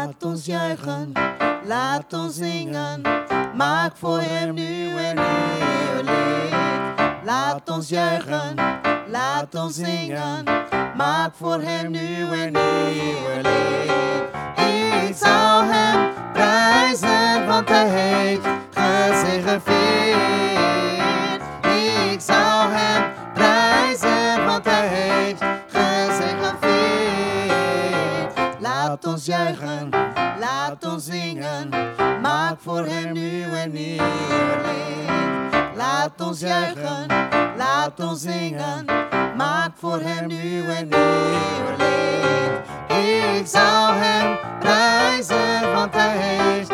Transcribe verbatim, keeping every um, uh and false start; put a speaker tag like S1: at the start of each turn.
S1: Laat ons juichen, laat ons zingen. Maak voor hem nu een nieuw lied. Laat ons juichen, laat ons zingen. Maak voor hem nu een nieuw lied. Ik zal hem prijzen, want hij heeft gezegevierd. Ik zal hem prijzen, want hij heeft gezegevierd. Laat ons juichen, laat ons zingen. Maak voor hem nu een nieuw lied. Laat ons juichen, laat ons zingen. Maak voor hem nu een nieuw lied. Ik zal hem prijzen, want hij heeft